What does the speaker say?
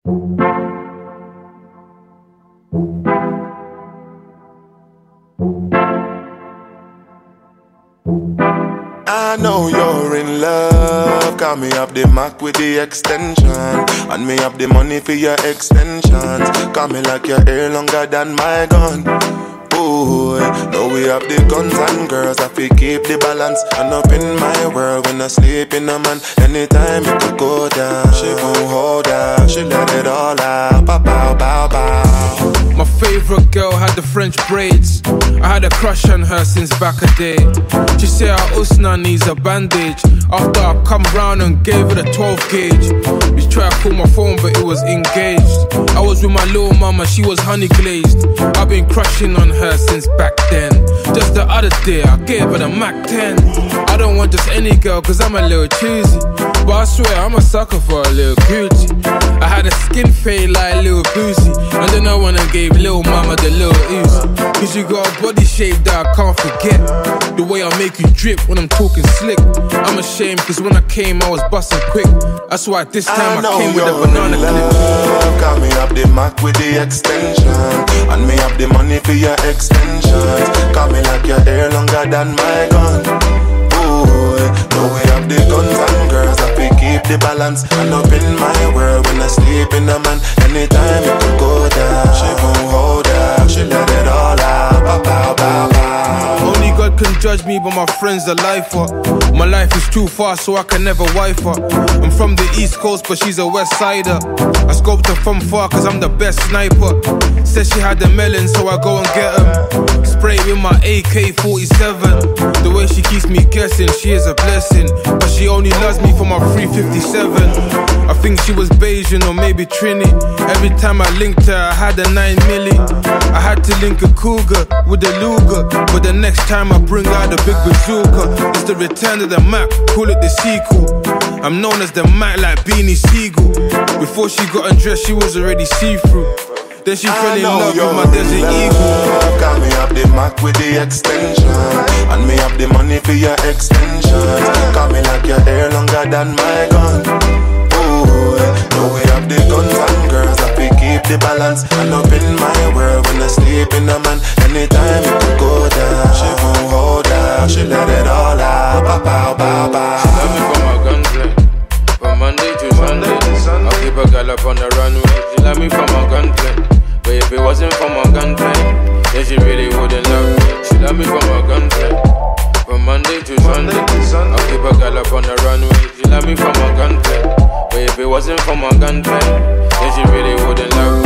I know you're in love, call me up the Mac with the extension, and me up the money for your extensions. Call me like your hair longer than my gun. Ooh, know we have the guns and girls, I feel keep the balance. And up in my world when I sleep in a man, anytime it could go down, she won't hold out, she let it all out. Bow, bow, bow, bow. My favorite girl had the French braids. I had a crush on her since back a day. She said her usna needs a bandage. After I come round and gave her the 12 gauge. Bitch tried to call my phone but it was engaged. I was with my little mama, she was honey glazed. I've been crushing on her since back then. Just the other day I gave her the Mac 10. I don't want just any girl cause I'm a little choosy, but I swear I'm a sucker for a little Gucci. I had a skin fade like Lil Boosie, and then I went and gave Lil Mama the Lil Uzi. Cause you got a body shape that I can't forget. The way I make you drip when I'm talking slick. I'm ashamed cause when I came I was busting quick. That's why this time I came with a banana clip. Call me up the Mac with the extension, and me up the money for your extensions. Call me like your hair longer than my gun. Ooh, know we have the guns and girls, I feel keep the balance. And up in my world when I sleep in a man, anytime it could go down, she won't hold out, she let it all out. Bow, bow, bow, bow. Only God can judge me, but my friends are lifer. My life is too far, so I can never wife her. I'm from the East Coast, but she's a West Sider. I scoped her from far, cause I'm the best sniper. Said she had the melon, so I go and get them. Spray with my AK-47. The way she keeps me guessing, she is a blessing. But she only loves me for my 357. I think she was Bayesian or maybe Trini. Every time I linked her, I had a 9 milli. I had to link a cougar with a Luger, but the next time I bring out a big bazooka. It's the return of the Mac, call it the sequel. I'm known as the Mac like Beanie Siegel. Before she got undressed, she was already see-through. Then she fell in love with my Desert Eagle. Call me up the Mac with the extension, and me up the money for your extensions. Call me like your hair longer than my gun. Ooh, know we have the guns and girls, I feel keep the balance. And up in my world when I sleep in a man, anytime it could go down, she won't hold out, she let it all out. Bow, bow, bow, bow. She love me for my gunplay, from Monday to Sunday. I keep a girl up on the runway. She love me for my gunplay, but if it wasn't for my gunplay, then she really wouldn't love me. She love me for my gunplay, from Monday to Sunday. I keep a girl up on the runway. She love me for my gunplay, but if it wasn't for my gunplay, then she really wouldn't love me.